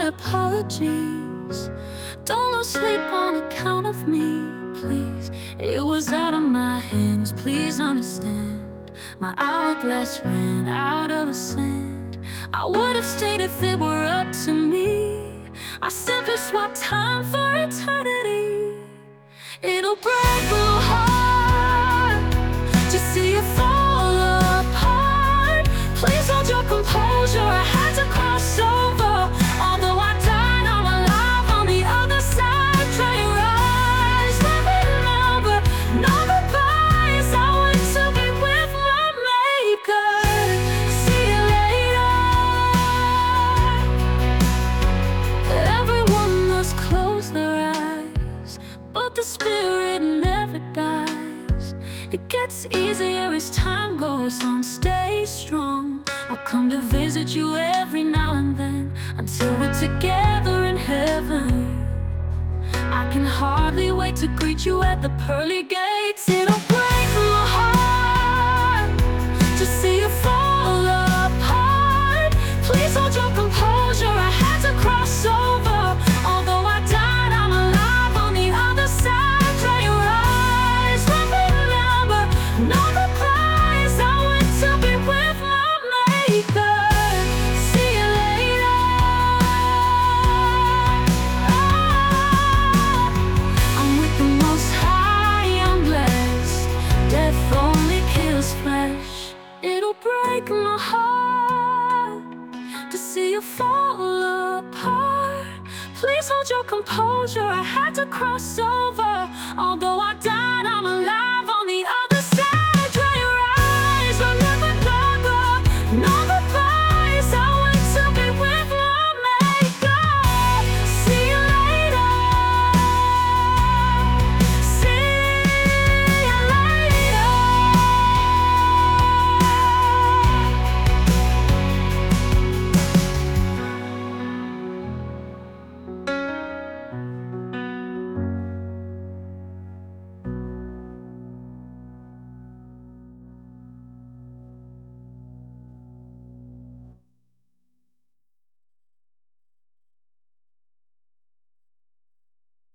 my apologies. Don't lose sleep on account of me, please. It was out of my hands, please understand. My hourglass ran out of the sand. I would have stayed if it were up to me. I simply swapped time for eternity. It'll break my heart to see you fall apart. Please hold your composure, I had to cross over. Although I died, I'm alive on the other side. Try your eyes, let me remember. No goodbyes, I went to be with my maker. See you later. Everyone must close their eyes, but the spirit never dies. It gets easier as time goes on. Stay strong, I'll come to visit you every now and then, until we're together in heaven. I can hardly wait to greet you at the pearly gates. It'll break my heart to see you fall apart. Please hold your composure, I had to cross over. Although I died, I'm alive on the other side. Dry your eyes, let me remember. No goodbyes, I went to be with my maker. See you later. I'm with the Most High, I'm blessed. Death only kills flesh. It'll break my heart to see you fall apart. Please hold your composure, I had to cross over. Although I died, I'm alive.